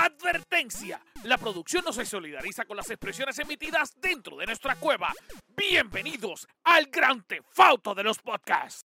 Advertencia: la producción no se solidariza con las expresiones emitidas dentro de nuestra cueva. Bienvenidos al Grand Theft Auto de los podcasts.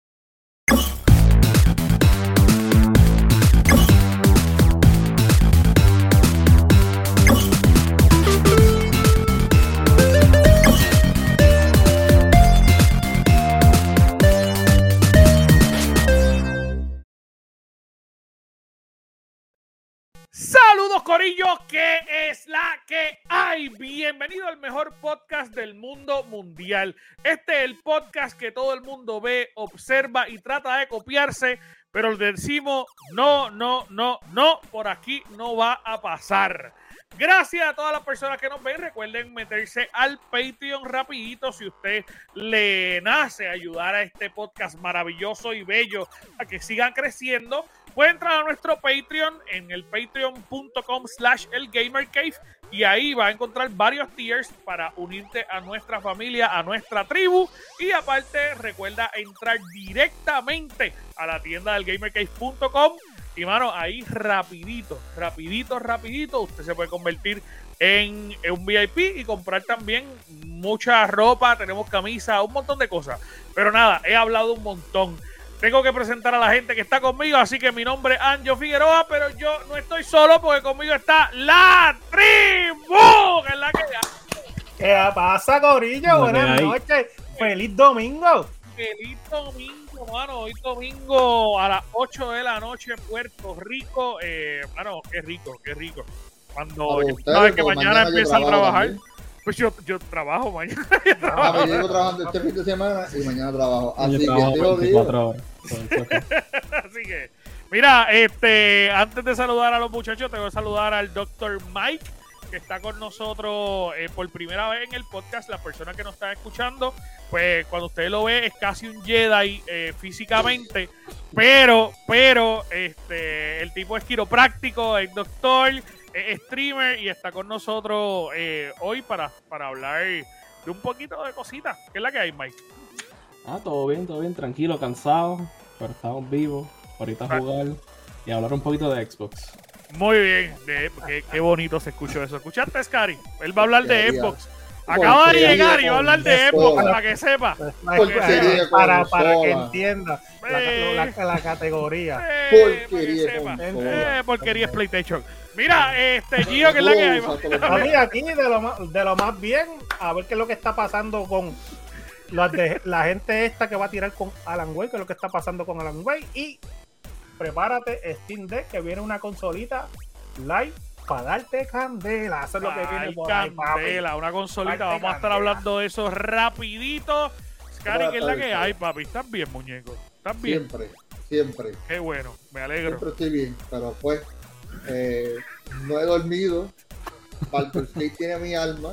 Saludos, corillo, ¿qué es la que hay? Bienvenido al mejor podcast del mundo mundial. Este es el podcast que todo el mundo ve, observa y trata de copiarse, pero le decimos no, por aquí no va a pasar. Gracias a todas las personas que nos ven. Recuerden meterse al Patreon rapidito si usted le nace ayudar a este podcast maravilloso y bello a que sigan creciendo. Puede entrar a nuestro Patreon en el patreon.com/elgamercave y ahí va a encontrar varios tiers para unirte a nuestra familia, a nuestra tribu. Y aparte, recuerda entrar directamente a la tienda del gamercave.com. Y mano, ahí rapidito, usted se puede convertir en un VIP y comprar también mucha ropa. Tenemos camisas, un montón de cosas. Pero nada, he hablado un montón. Tengo que presentar a la gente que está conmigo, así que mi nombre es Anjo Figueroa, pero yo no estoy solo porque conmigo está la tribu, que es la que hay. ¿Qué pasa, corillo? Buenas noches. ¡Feliz domingo! Feliz domingo, mano. Hoy domingo a las 8 de la noche, Puerto Rico. Mano, qué rico. Cuando sabes que mañana empiezan a trabajar. También. Pues yo trabajo mañana. Yo llego trabajando este fin de semana y mañana trabajo. Así que te lo digo. Así que, mira, antes de saludar a los muchachos, tengo que saludar al Dr. Mike, que está con nosotros por primera vez en el podcast. Las personas que nos están escuchando, pues cuando usted lo ve es casi un Jedi físicamente, pero el tipo es quiropráctico, es doctor, es streamer y está con nosotros hoy para hablar de un poquito de cositas. ¿Qué es la que hay, Mike? Todo bien, tranquilo, cansado, pero estamos vivos. Ahorita jugar y hablar un poquito de Xbox. Muy bien, qué bonito se escuchó eso. ¿Escuchaste, Scary? Él va a hablar de Xbox. Acaba de llegar y va a hablar de Xbox para que sepa. Para que entienda la categoría. Porquería es PlayStation. Mira, Gio, que es la que hay. A mí aquí de lo más bien, a ver qué es lo que está pasando con la gente esta que va a tirar con Alan Wake, qué es lo que está pasando con Alan Wake. Y prepárate, Steam Deck, que viene una consolita live para darte candela. Eso es lo que viene por ahí, candela, una consolita. Vamos a estar hablando de eso rapidito. Scary, ¿qué es la que hay, papi? ¿Estás bien, muñeco? ¿Estás bien? Siempre. Qué bueno, me alegro. Siempre estoy bien, pero pues no he dormido. Baldur's Gate tiene mi alma.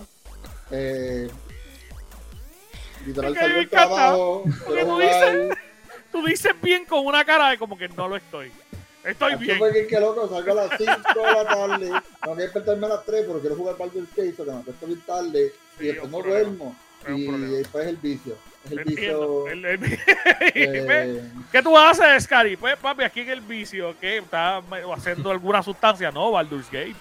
Literal salgo del trabajo. Tú dices bien con una cara de como que no lo estoy. Estoy bien. Porque qué loco, salgo a las 5 de la tarde. Tengo que despertarme a las 3, pero quiero jugar Baldur's Gate, que me acuesto bien tarde. Y después no duermo. Y después es el vicio. Es el vicio. ¿Qué tú haces, Scary? Pues, papi, aquí en el vicio, ¿qué? ¿Estás haciendo alguna sustancia? No, Baldur's Gate.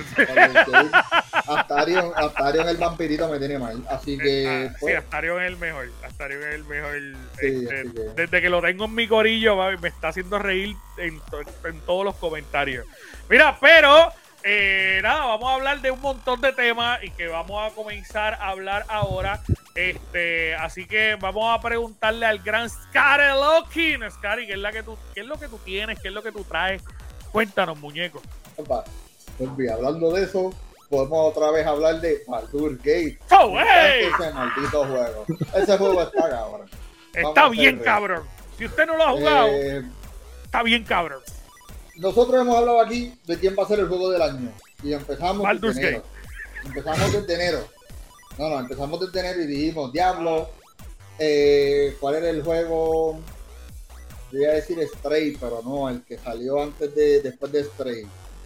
Astarion el vampirito me tiene mal. Así que. Sí, Astarion es el mejor. Sí, desde que lo tengo en mi corillo, papi, me está haciendo reír en todos los comentarios. Mira, pero. Nada, vamos a hablar de un montón de temas y que vamos a comenzar a hablar ahora. Así que vamos a preguntarle al gran Scary Looking. Scary, ¿qué es lo que tú tienes? ¿Qué es lo que tú traes? Cuéntanos, muñeco. Pues bien, hablando de eso, podemos otra vez hablar de Baldur's Gate. Ese maldito juego. Ese juego está cabrón. Está bien cabrón. Si usted no lo ha jugado, está bien cabrón. Nosotros hemos hablado aquí de quién va a ser el juego del año. Y empezamos desde enero. Empezamos desde enero y dijimos, diablo, ¿cuál era el juego? Yo iba a decir Stray, pero no, el que salió después de Stray.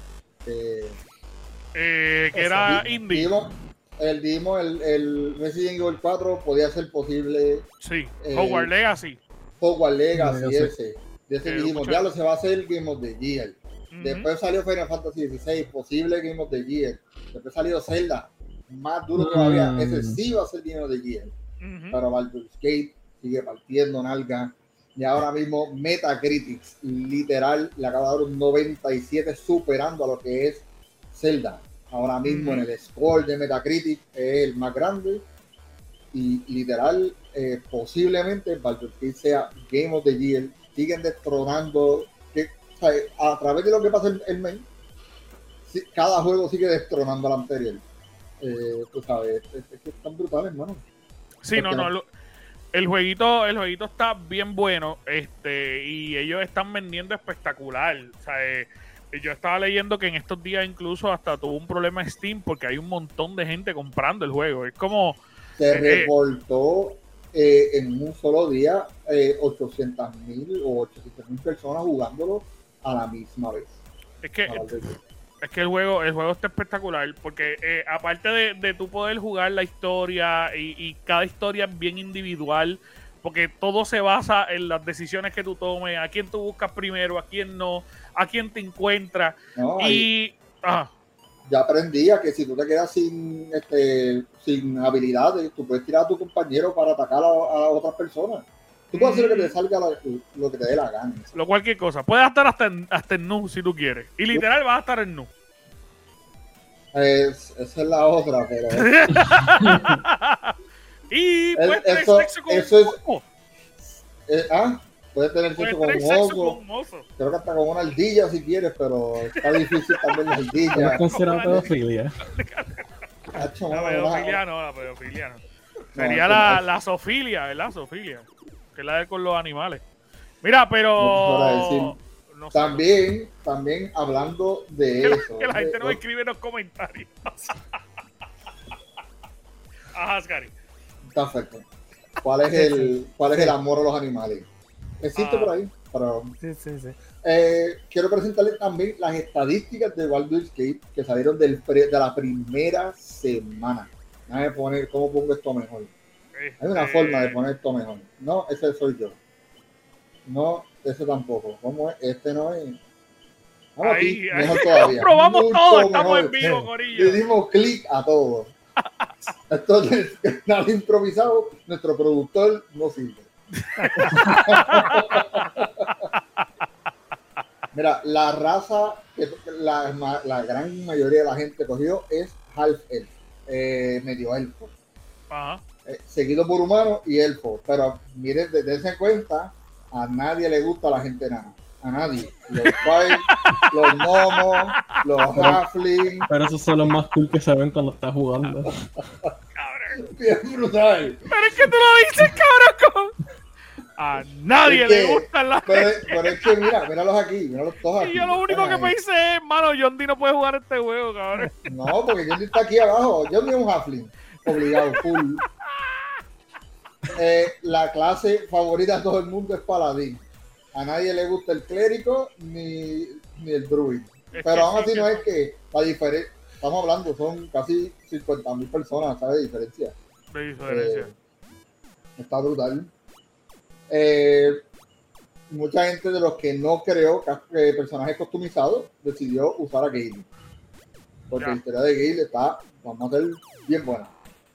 Que era indie. Dijimos el Resident Evil 4 podía ser posible. Sí, Hogwarts Legacy. Hogwarts Legacy, ese. De ese dijimos, ya lo se va a hacer el Game of the Year. Después salió Final Fantasy XVI, posible Game of the Year. Después salió Zelda, más duro todavía. Ese sí va a ser Game of the Year. Pero Baldur's Gate sigue partiendo nalga. Y ahora mismo Metacritic, literal, le acaba de dar un 97, superando a lo que es Zelda. Ahora mismo en el score de Metacritic es el más grande. Y literal, posiblemente Baldur's Gate sea Game of the Year. Siguen destronando. O sea, a través de lo que pasa en el main, cada juego sigue destronando al anterior. Tú sabes, es que están brutales, hermano. Sí, el jueguito está bien bueno, y ellos están vendiendo espectacular. O sea, yo estaba leyendo que en estos días incluso hasta tuvo un problema Steam porque hay un montón de gente comprando el juego. Es como... Se reportó en un solo día 800,000 o 800,000 personas jugándolo a la misma vez. Es que el juego está espectacular porque aparte de tú poder jugar la historia y cada historia es bien individual, porque todo se basa en las decisiones que tú tomes, a quién tú buscas primero, a quién no, a quién te encuentras. Ya aprendí a que si tú te quedas sin habilidades, tú puedes tirar a tu compañero para atacar a otras personas. Tú puedes hacer lo que te salga lo que te dé la gana. Cualquier cosa. Puedes estar hasta en nu si tú quieres. Y literal vas a estar en nu. Esa es la otra, pero... Y puedes tener sexo con un mozo. Puedes tener sexo con un oso. Creo que hasta con una ardilla si quieres, pero está difícil también la ardilla. ¿Es considerada pedofilia? La pedofilia no. Sería la zoofilia, ¿verdad? Zoofilia. Que es la de con los animales. Mira, pero... No sé. También hablando de eso. Que la gente no escribe en los comentarios. Ajá, Scary. Perfecto. ¿Cuál es el amor a los animales? Existe por ahí. Pero, sí. Quiero presentarles también las estadísticas de Baldur's Gate que salieron de la primera semana. Déjame poner cómo pongo esto mejor. Hay una forma de poner esto mejor. No, ese soy yo. No, ese tampoco. ¿Cómo es? Este no es. Ahí, mejor todavía. Probamos mucho todo, estamos mejor. en vivo, corillo. Le dimos clic a todo. Esto es nada improvisado. Nuestro productor no sirve. Mira, la raza que la gran mayoría de la gente cogió es Half Elf, medio elfo. Ajá. Seguido por humanos y elfos. Pero miren, dense cuenta, a nadie le gusta la gente enana. A nadie. Los Five, los gnomos, los halflings. Pero esos son los más cool que se ven cuando estás jugando. Cabrón. Bien brutal. Pero es que tú lo dices, cabrón. A nadie le gustan las pero es que míralos aquí, míralos todos aquí. Y yo lo único que pensé es, mano, John D no puede jugar este juego, cabrón. No, porque John D está aquí abajo. John D es un halfling. Obligado, full. La clase favorita de todo el mundo es paladín. A nadie le gusta el clérigo ni el druid. Pero aún así no es que la diferencia. Estamos hablando, son casi 50,000 personas, ¿sabes? De diferencia. Está brutal. Mucha gente de los que no creó personajes customizados decidió usar a Gale. Porque la historia de Gale vamos a ser bien buena.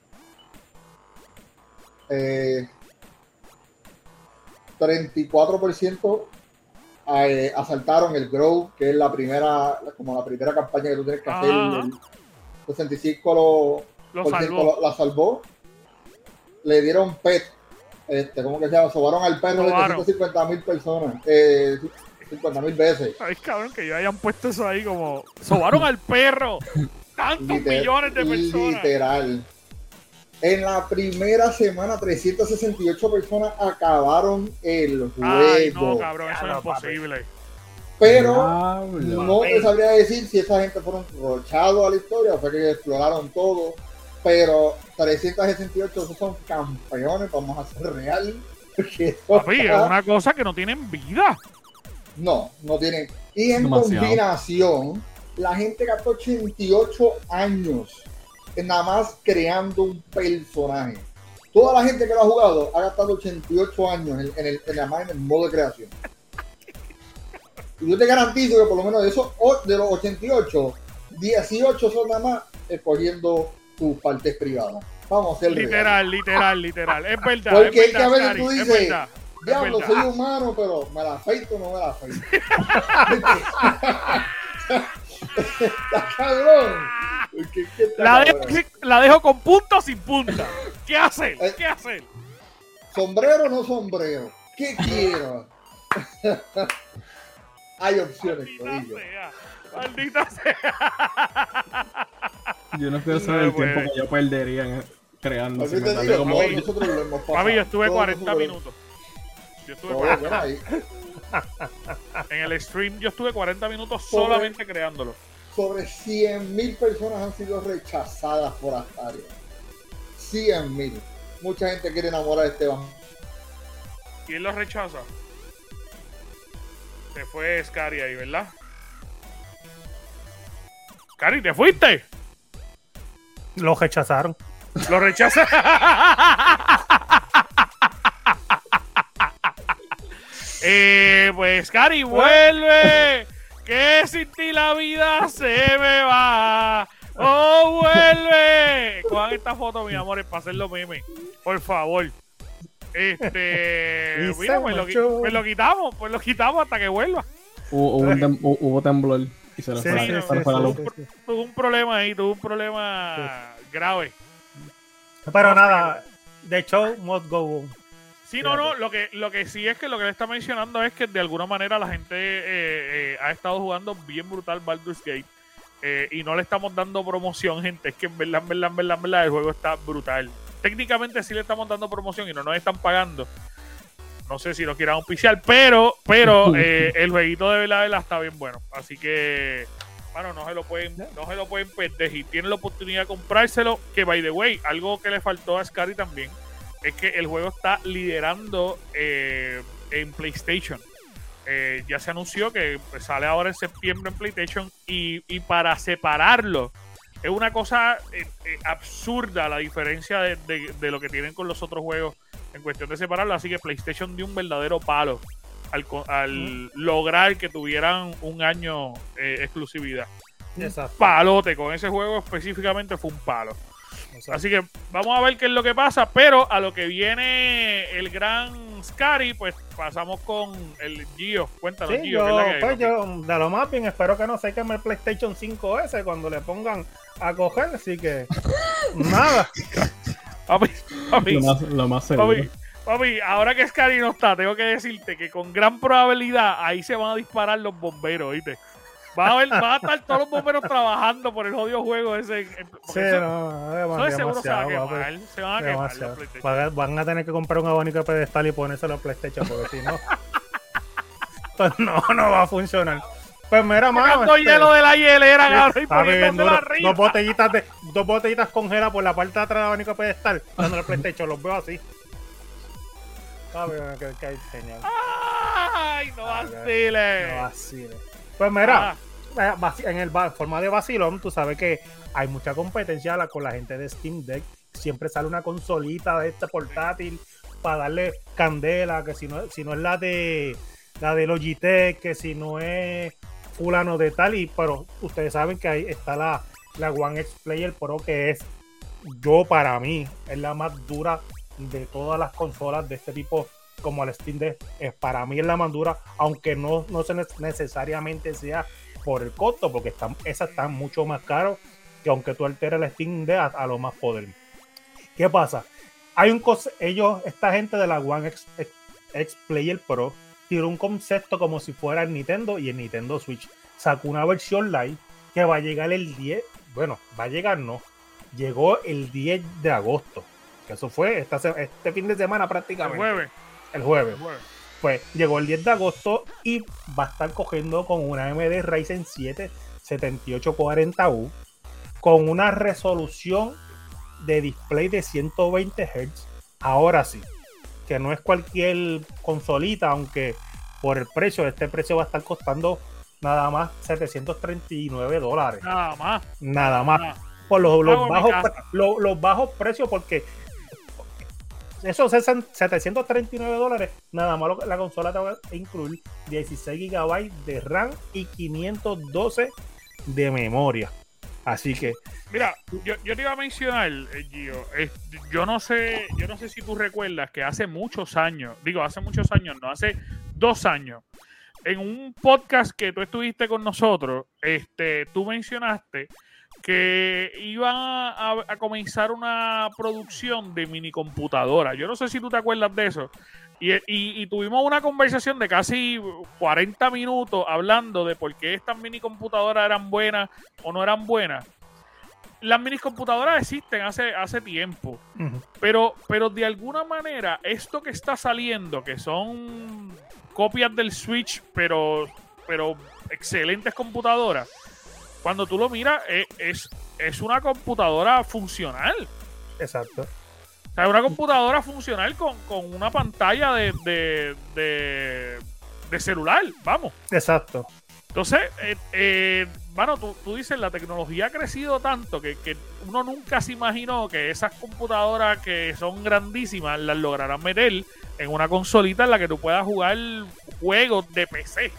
34% asaltaron el Grove, que es la primera campaña que tú tienes que hacer. El 65% la salvó. Le dieron pet. ¿Cómo que se llama? Sobaron al perro de 150,000 personas. 50,000 veces. Ay, cabrón, que ellos hayan puesto eso ahí como... Sobaron al perro. Tantos millones de personas. Literal. En la primera semana, 368 personas acabaron el juego. Ay, no, cabrón, eso es imposible. Pero no te sabría decir si esa gente fueron rochados a la historia o fue que exploraron todo. Pero 368 esos son campeones, vamos a ser real. Papi, es una cosa que no tienen vida. No tienen. Y en combinación, la gente gastó 88 años nada más creando un personaje. Toda la gente que lo ha jugado ha gastado 88 años en el modo de creación. Y yo te garantizo que por lo menos de los 88, 18 son nada más escogiendo tus partes privadas. Vamos a ser literal. Es verdad. Porque es verdad, que a veces Cari, tú es dices, verdad. diablo, soy humano, pero ¿me la afeito o no me la afeito? Está cabrón. La dejo con punta o sin punta. ¿Qué hacer? ¿Qué hacer? ¿Sombrero o no sombrero? ¿Qué quiero? Hay opciones, corillo. Maldita sea. Yo no quiero saber el tiempo que yo perdería creando. Así te digo, nosotros lo hemos pasado. Papi, yo estuve 40 minutos. Yo estuve 40 minutos. En el stream yo estuve 40 minutos solamente creándolo. Sobre 100,000 personas han sido rechazadas por Astaria. 100,000. Mucha gente quiere enamorar a Esteban. ¿Quién lo rechaza? Se fue Scary ahí, ¿verdad? Scary, ¿te fuiste? Lo rechazaron. Lo rechaza. Pues Scary, vuelve. Que sin ti la vida se me va. ¡Oh, vuelve! Cojan esta foto, mis amores, para hacerlo meme. Por favor. Mira, pues lo quitamos hasta que vuelva. Hubo temblor y se lo Tuvo un problema ahí, grave. Pero nada, the show must go on. Sí, no, lo que sí es que lo que le está mencionando es que de alguna manera la gente ha estado jugando bien brutal Baldur's Gate y no le estamos dando promoción, gente. Es que en verdad el juego está brutal. Técnicamente sí le estamos dando promoción y no nos están pagando. No sé si nos quieran auspiciar, pero el jueguito de verdad está bien bueno. Así que, bueno, no se lo pueden perder. Y tienen la oportunidad de comprárselo. Que, by the way, algo que le faltó a Scary también es que el juego está liderando en PlayStation. Ya se anunció que sale ahora en septiembre en PlayStation y para separarlo es una cosa absurda la diferencia de lo que tienen con los otros juegos en cuestión de separarlo. Así que PlayStation dio un verdadero palo al lograr que tuvieran un año exclusividad. Exacto. Un palote, con ese juego específicamente fue un palo. Exacto. Así que vamos a ver qué es lo que pasa, pero a lo que viene el gran Scary, pues pasamos con el Gio. Cuéntanos, sí, Gio. yo de lo más bien espero que no se queme el PlayStation 5S cuando le pongan a coger, así que nada. Papi, lo más seguro. Papi, ahora que Scary no está, tengo que decirte que con gran probabilidad ahí se van a disparar los bomberos, ¿viste? Van a estar todos los bomberos trabajando por el jodido juego ese. Sí, eso de seguro se va a quemar. Se van a quemar los PlayStation. Van a tener que comprar un abanico de pedestal y ponérselo a PlayStation, porque si no, pues no va a funcionar. Pues mira, mano. Hielo de la hielera, cabrón, y poniéndoselo arriba. Dos botellitas congeladas por la parte de atrás del abanico de pedestal, dándole al PlayStation, los veo así. Que hay señal. ¡Ay, no vacile! Pues mira, en el forma de vacilón, tú sabes que hay mucha competencia con la gente de Steam Deck. Siempre sale una consolita de este portátil para darle candela, que si no es la de Logitech, que si no es fulano de tal, pero ustedes saben que ahí está la One X Player Pro, que es, para mí, es la más dura de todas las consolas de este tipo, como el Steam Deck. Para mí es la más dura, aunque no necesariamente sea por el costo, porque esas están mucho más caros que aunque tú alteres el Steam Deck a lo más poder. ¿Qué pasa? Esta gente de la One X Player Pro tiró un concepto como si fuera el Nintendo y el Nintendo Switch. Sacó una versión live que va a llegar el 10. Bueno, llegó el 10 de agosto. Que eso fue este fin de semana prácticamente. El jueves. Pues llegó el 10 de agosto y va a estar cogiendo con una AMD Ryzen 7 7840U con una resolución de display de 120 Hz. Ahora sí, que no es cualquier consolita, aunque por el precio, este precio va a estar costando nada más $739. Nada más. Por los bajos precios, porque esos $739, nada más la consola te va a incluir 16 GB de RAM y 512 de memoria. Así que... Mira, yo te iba a mencionar, Gio, yo no sé si tú recuerdas que hace muchos años, no, hace 2 años, en un podcast que tú estuviste con nosotros, tú mencionaste que iban a comenzar una producción de mini computadora. Yo no sé si tú te acuerdas de eso. Y tuvimos una conversación de casi 40 minutos hablando de por qué estas mini computadoras eran buenas o no eran buenas. Las mini computadoras existen hace tiempo, pero de alguna manera esto que está saliendo, que son copias del Switch, pero excelentes computadoras, cuando tú lo miras, es una computadora funcional. Exacto. O sea, una computadora funcional con una pantalla de celular, vamos. Exacto. Entonces, bueno, tú dices, la tecnología ha crecido tanto que uno nunca se imaginó que esas computadoras que son grandísimas las lograrán meter en una consolita en la que tú puedas jugar juegos de PC.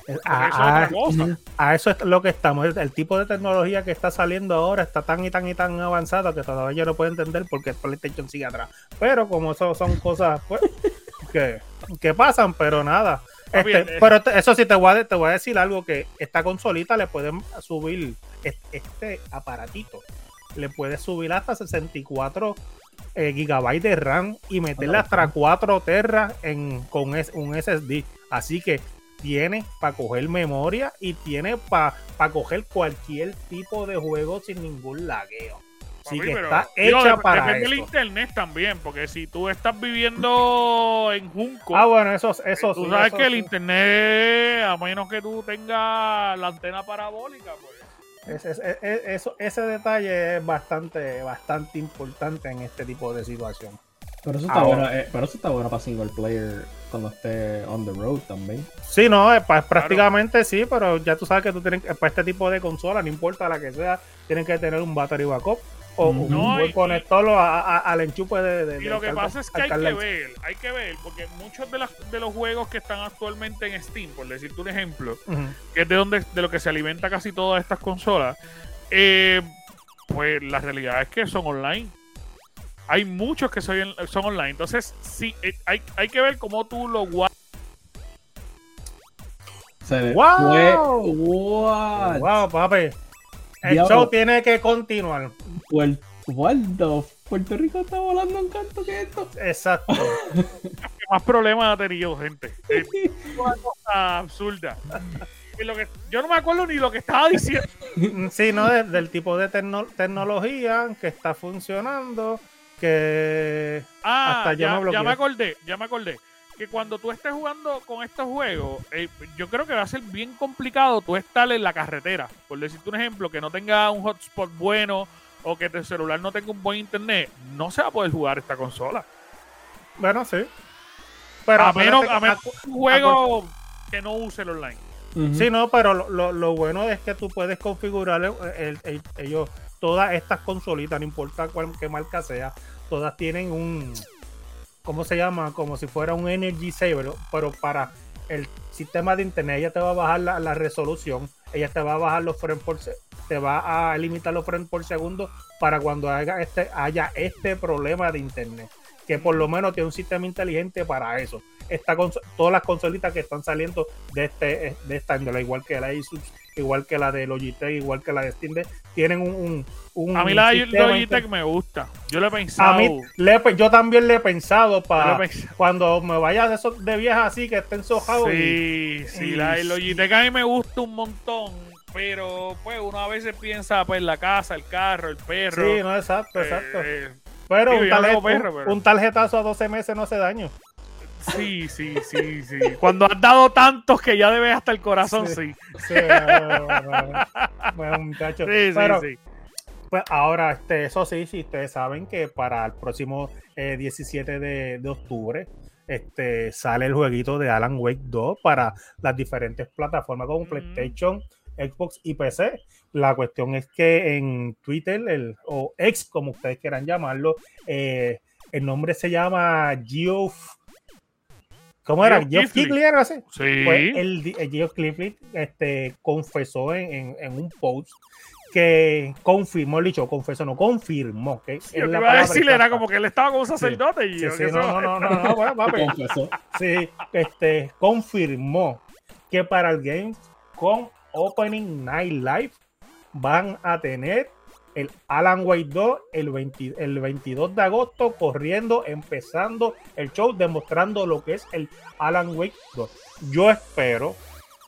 A eso es lo que estamos. El tipo de tecnología que está saliendo ahora está tan y tan avanzada que todavía yo no puedo entender por qué el PlayStation sigue atrás. Pero como eso son cosas pues, que pasan, pero nada. Pero eso sí te voy a decir algo, que esta consolita le pueden subir este aparatito. Le puedes subir hasta 64 gigabytes de RAM y meterle hasta 4 terras con un SSD. Así que tiene para coger memoria y tiene para coger cualquier tipo de juego sin ningún lagueo. Así que está hecha para eso. Depende del internet también, porque si tú estás viviendo en Junco, bueno, eso tú sabes que el internet, a menos que tú tengas la antena parabólica, pues. Ese detalle es bastante importante en este tipo de situación. Pero eso está bueno, pero eso está bueno para single player cuando esté on the road también. Sí, no, prácticamente sí, pero ya tú sabes que tú tienes para este tipo de consola, no importa la que sea, tienen que tener un battery backup o conectarlo al enchufe de y lo que pasa es que hay que ver, porque muchos de los juegos que están actualmente en Steam, por decirte un ejemplo, que es de lo que se alimenta casi todas estas consolas, pues la realidad es que son online. Hay muchos que son online. Entonces, sí, hay que ver cómo tú lo guardas. ¡Wow, papi! El show tiene que continuar. Puerto Rico está volando en canto que esto. Exacto. Más problemas ha tenido, gente. Es una cosa absurda. Yo no me acuerdo ni lo que estaba diciendo. Sí, ¿no? Del tipo de tecnología que está funcionando. Que hasta ya me acordé que cuando tú estés jugando con estos juegos, yo creo que va a ser bien complicado tú estar en la carretera, por decirte un ejemplo, que no tenga un hotspot bueno o que tu celular no tenga un buen internet, no se va a poder jugar esta consola. Bueno, sí, pero a menos un juego que no use el online. Sí, no, pero lo bueno es que tú puedes configurar ellos. Todas estas consolitas, no importa qué marca sea, todas tienen un, ¿cómo se llama? Como si fuera un Energy Saver, pero para el sistema de internet. Ella te va a bajar la resolución, ella te va a bajar los frames te va a limitar los frames por segundo para cuando haya este problema de internet, que por lo menos tiene un sistema inteligente para eso. Todas las consolitas que están saliendo de esta índole, igual que la Asus, igual que la de Logitech, igual que la de Steam Deck, tienen un a mí la Logitech me gusta. Yo le he pensado. Yo también le he pensado para cuando me vaya de vieja así que estén sojados. Sí, la Logitech a mí me gusta un montón, pero pues uno a veces piensa pues la casa, el carro, el perro. Sí, no, exacto. Pero un tarjetazo a 12 meses no hace daño. Sí. Cuando has dado tantos que ya debes hasta el corazón, sí. Bueno, muchachos. Sí. Pues ahora, eso sí, ustedes saben que para el próximo 17 de octubre sale el jueguito de Alan Wake 2 para las diferentes plataformas como PlayStation, Xbox y PC. La cuestión es que en Twitter, o X, como ustedes quieran llamarlo, el nombre se llama ¿cómo era? Geoff Keighley, ¿era así? Sí. Pues el Geoff Keighley confesó en un post que confirmó, que Sí, yo iba a decirle, era como que él estaba como sacerdote. Y sí, no, bueno, papi. Confesó. Sí, confirmó que para el Gamescom Opening Night Live van a tener el Alan Wake 2 el 22 de agosto empezando el show, demostrando lo que es el Alan Wake 2. Yo espero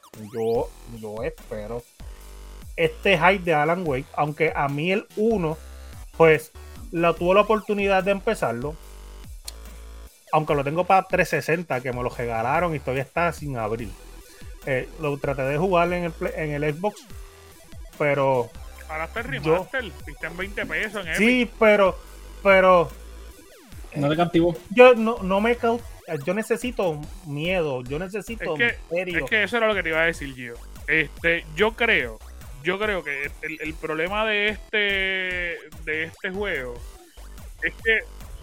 este hype de Alan Wake, aunque a mí el 1 pues tuve la oportunidad de empezarlo, aunque lo tengo para 360, que me lo regalaron y todavía está sin abrir. Lo traté de jugar en el Xbox, pero ahora está el remaster, está en 20 pesos en Epic. Sí, pero no te captivó. Yo yo necesito miedo, yo necesito misterio. Es que eso era lo que te iba a decir, Gio. Yo creo que el problema de este juego es que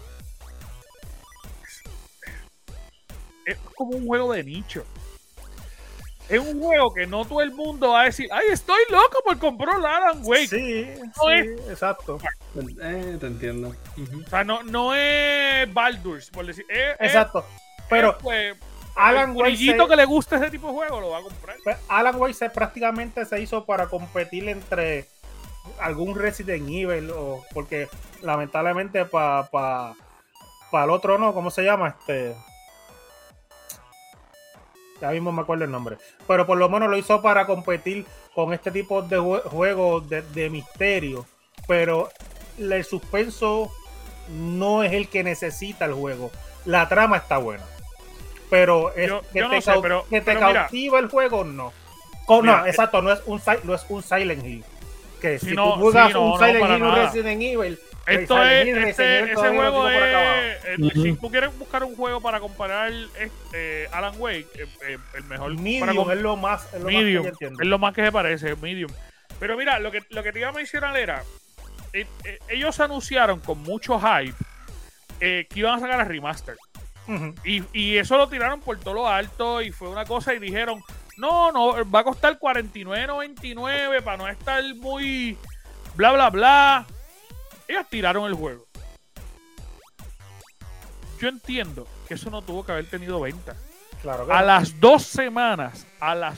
es como un juego de nicho. Es un juego que no todo el mundo va a decir, ¡ay, estoy loco por comprar Alan Wake! Sí, exacto. Te entiendo. O sea, no es Baldur's, por decir. Exacto. Pero pues, Alan Wake que le gusta ese tipo de juego lo va a comprar. Alan Wake prácticamente se hizo para competir entre algún Resident Evil, porque lamentablemente para el otro no, ¿cómo se llama? Ya mismo me acuerdo el nombre, pero por lo menos lo hizo para competir con este tipo de juegos de misterio, pero el suspenso no es el que necesita el juego. La trama está buena, pero que te cautiva el juego, no. Exacto, no es un Silent Hill, que si tú juegas un Silent Hill, un Resident Evil, ese juego es si tú quieres buscar un juego para comparar Alan Wake, el mejor Medium es lo más Medium, que yo entiendo. es lo más que se parece, Medium. Pero mira, lo que te iba a mencionar era ellos anunciaron con mucho hype que iban a sacar el remaster. Uh-huh. Y eso lo tiraron por todo lo alto y fue una cosa y dijeron, no, va a costar $49.99 para no estar muy bla bla bla. Ellos tiraron el juego. Yo entiendo que eso no tuvo que haber tenido venta. Claro que a las 2 semanas,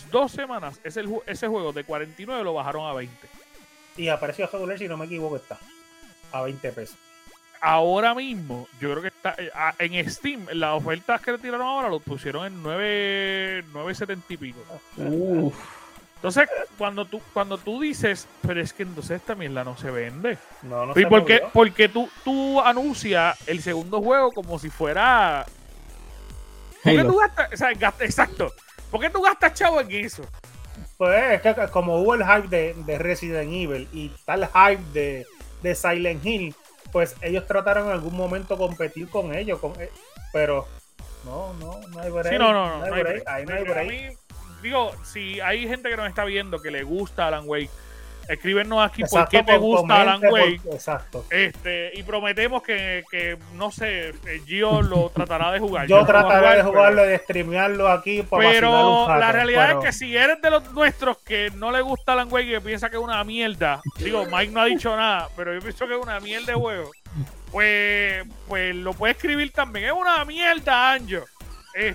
ese juego de 49 lo bajaron a 20. Y a precio regular, si no me equivoco, está a 20 pesos. Ahora mismo, yo creo que está en Steam, las ofertas que le tiraron ahora lo pusieron en 9.70 y pico. Entonces, cuando tú dices, pero es que entonces esta mierda no se vende. No ¿Y porque tú anuncias el segundo juego como si fuera... ¿Por qué tú gastas? O sea, exacto. ¿Por qué tú gastas chavo en eso? Pues es que como hubo el hype de Resident Evil y tal hype de Silent Hill, pues ellos trataron en algún momento competir con ellos, pero no hay break. Sí, no hay break. Ahí no hay break. A mí, digo, si hay gente que nos está viendo que le gusta Alan Wake, escríbenos aquí por qué te gusta Alan Wake. Exacto. Y prometemos que no sé, Gio lo tratará de jugar. Yo trataré de jugarlo y de streamearlo aquí. Pero la realidad es que si eres de los nuestros que no le gusta Alan Wake y que piensa que es una mierda, digo, Mike no ha dicho nada, pero yo pienso que es una mierda de juego, pues lo puede escribir también. Es una mierda, Anjo. Es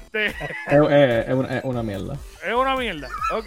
una mierda. Es una mierda. Ok.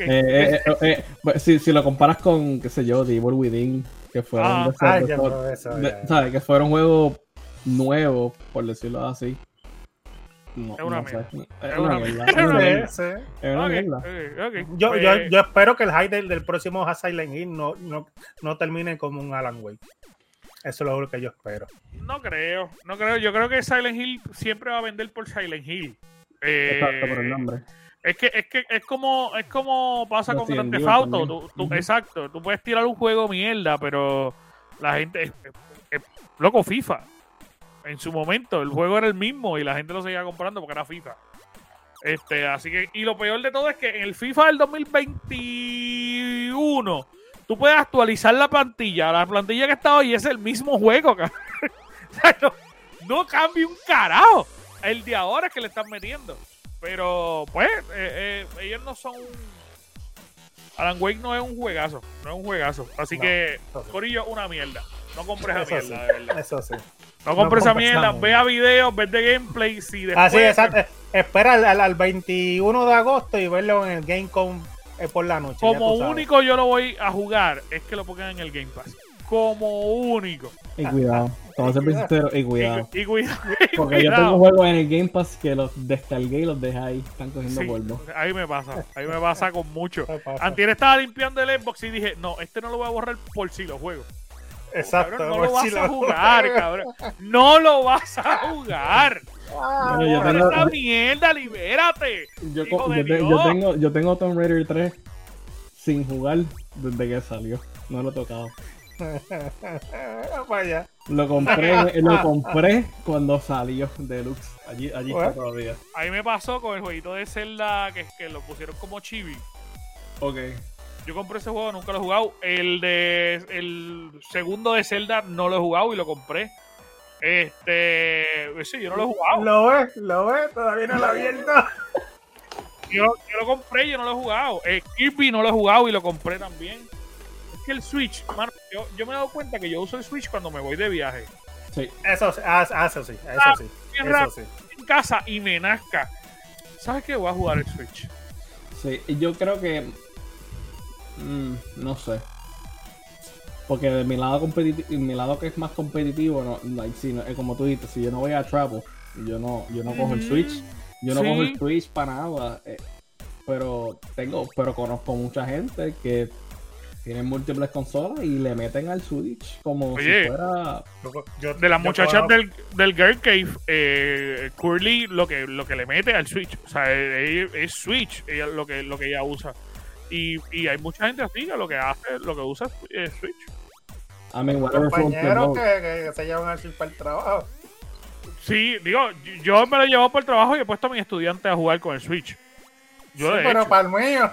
Si lo comparas con, qué sé yo, The Evil Within, que fueron ¿sabes? Que fueron juegos nuevos, por decirlo así. No, es una mierda. Es una mierda. Es una mierda. Okay. Yo espero que el hype del próximo Silent Hill no termine como un Alan Wake. Eso es lo que yo espero. No creo. Yo creo que Silent Hill siempre va a vender por Silent Hill. Exacto, por el nombre. Es como pasa con Grand Theft Auto. Exacto. Tú puedes tirar un juego mierda, pero la gente es loco FIFA. En su momento el juego era el mismo y la gente lo seguía comprando porque era FIFA. Así que, y lo peor de todo es que en el FIFA del 2021 tú puedes actualizar la plantilla que está hoy es el mismo juego, cabrón. no cambia un carajo. El de ahora es que le están metiendo. Pero, pues, ellos no son... Alan Wake no es un juegazo. Así que, Corillo, una mierda. No compres esa mierda, de verdad. Eso sí. No compres esa mierda. Vea videos, ve de gameplay. Si después... Así, exacto. Espera al 21 de agosto y verlo en el Gamecom por la noche. Como único yo lo voy a jugar es que lo pongan en el Game Pass. Como único. Y cuidado. Como ser sincero, y cuidado. Y cuidado. Porque yo tengo juegos en el Game Pass que los descargué y los dejé ahí. Están cogiendo polvo. Ahí me pasa con mucho. Antier estaba limpiando el Xbox y dije, no, este no lo voy a borrar por si lo juego. Exacto. Cabrón, no lo vas a jugar, cabrón. No lo vas a jugar. Bueno, esa mierda, libérate. Yo tengo Tomb Raider 3 sin jugar desde que salió. No lo he tocado. Vaya. Lo compré cuando salió Deluxe. Allí está todavía. A mí me pasó con el jueguito de Zelda que lo pusieron como chibi. Ok. Yo compré ese juego, nunca lo he jugado. El segundo de Zelda no lo he jugado y lo compré. Sí, yo no lo he jugado. Lo ves, todavía no lo he abierto. Yo lo compré y yo no lo he jugado. Kirby no lo he jugado y lo compré también. Es que el Switch, mano, yo me he dado cuenta que yo uso el Switch cuando me voy de viaje. Sí. Eso sí. En casa y me nazca. ¿Sabes qué? Voy a jugar el Switch. Sí, yo creo que... no sé. Porque de mi lado mi lado que es más competitivo, como tú dices, si yo no voy a travel, yo no cojo el Switch. Yo no cojo el Switch para nada. Pero conozco mucha gente que tienen múltiples consolas y le meten al Switch como si fuera... De las muchachas del Girl Cave, Curly lo que le mete al Switch. O sea, es Switch lo que ella usa. Y hay mucha gente así que lo que usa es Switch. A mí, compañeros que se llevan al Switch para el trabajo. Sí, digo, yo me lo he llevado por el trabajo y he puesto a mis estudiantes a jugar con el Switch. Pero para el mío.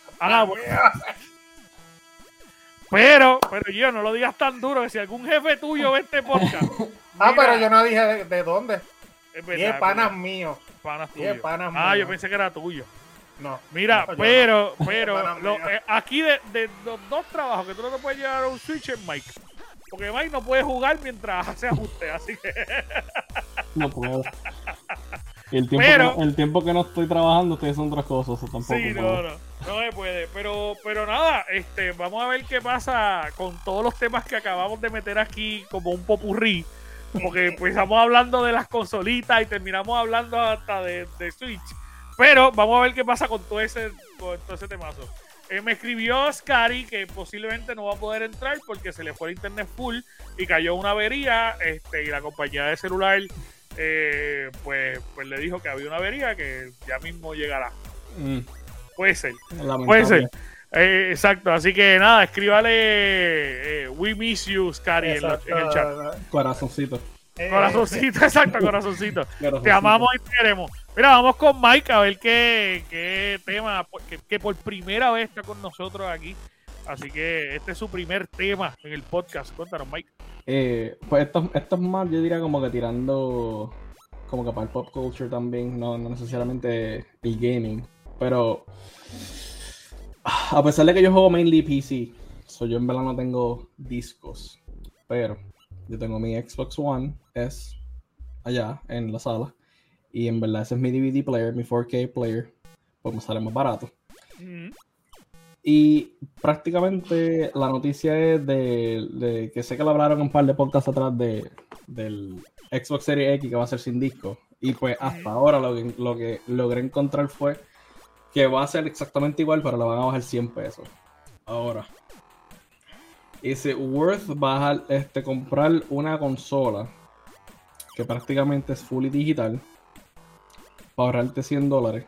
Pero yo no lo digas tan duro que si algún jefe tuyo ve este podcast. Pero yo no dije de dónde. Es verdad, y es panas míos. Yo pensé que era tuyo. No. Mira, pero aquí de los dos trabajos que tú no te puedes llevar a un Switch es Mike. Porque Mike no puede jugar mientras hace ajuste, así que... No puedo. Y el tiempo que no estoy trabajando estoy haciendo otras cosas, eso tampoco. Sí, no se puede. Pero nada, vamos a ver qué pasa con todos los temas que acabamos de meter aquí como un popurrí. Porque empezamos hablando de las consolitas y terminamos hablando hasta de Switch. Pero vamos a ver qué pasa con todo ese temazo. Me escribió Scary que posiblemente no va a poder entrar porque se le fue el internet full y cayó una avería y la compañía de celular pues le dijo que había una avería que ya mismo llegará. Puede ser. Exacto, así que nada, escríbale we miss you, Scary, en el chat. Corazoncito. Corazoncito. Te amamos y te queremos. Mira, vamos con Mike a ver qué tema, que por primera vez está con nosotros aquí. Así que este es su primer tema en el podcast. Cuéntanos, Mike. Pues esto es más, yo diría como que tirando como que para el pop culture también, no necesariamente el gaming. Pero a pesar de que yo juego mainly PC, yo en verdad no tengo discos. Pero yo tengo mi Xbox One S allá en la sala. Y en verdad ese es mi DVD player, mi 4K player. Pues me sale más barato. Y prácticamente la noticia es de que sé que lo hablaron un par de podcasts atrás del Xbox Series X que va a ser sin disco. Y pues hasta ahora lo que logré encontrar fue que va a ser exactamente igual, pero le van a bajar $100. Ahora, ¿is it worth comprar una consola que prácticamente es fully digital para ahorrarte $100?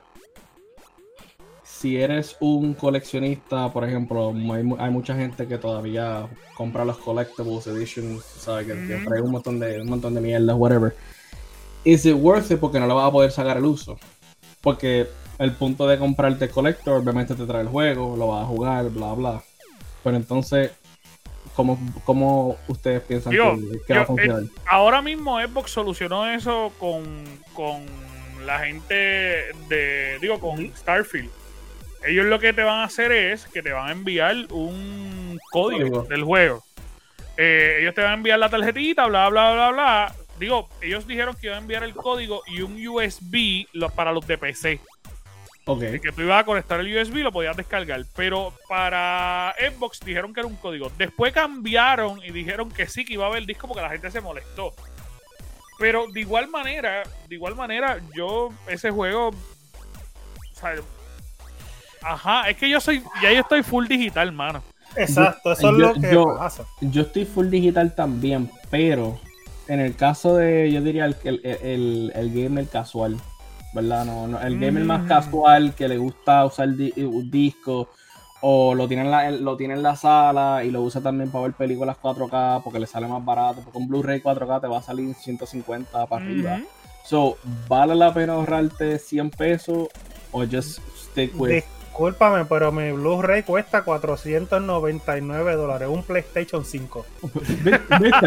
Si eres un coleccionista, por ejemplo, hay mucha gente que todavía compra los collectibles editions, ¿sabes? Que trae un montón de mierda, whatever. ¿Is it worth it? Porque no le vas a poder sacar el uso. Porque el punto de comprarte el collector, obviamente te trae el juego, lo vas a jugar, bla, bla. Pero entonces, ¿cómo ustedes piensan que va a funcionar? Ahora mismo Xbox solucionó eso con la gente con Starfield. Ellos lo que te van a hacer es que te van a enviar un código del juego. Ellos te van a enviar la tarjetita, bla, bla, bla, bla. Ellos dijeron que iban a enviar el código y un USB para los de PC. Okay. Que tú ibas a conectar el USB y lo podías descargar. Pero para Xbox dijeron que era un código. Después cambiaron y dijeron que sí, que iba a haber disco porque la gente se molestó. Pero de igual manera, yo ese juego... O sea, es que yo estoy full digital, mano. Exacto, eso es lo que pasa. Yo estoy full digital también, pero en el caso de, yo diría, el gamer casual, ¿verdad? No, el gamer más casual que le gusta usar disco o lo tiene en la sala y lo usa también para ver películas 4K porque le sale más barato, porque un Blu-ray 4K te va a salir 150 para arriba. So, ¿vale la pena ahorrarte 100 pesos o just stick with... Discúlpame, pero mi Blu-ray cuesta $499, un PlayStation 5. ¿Viste?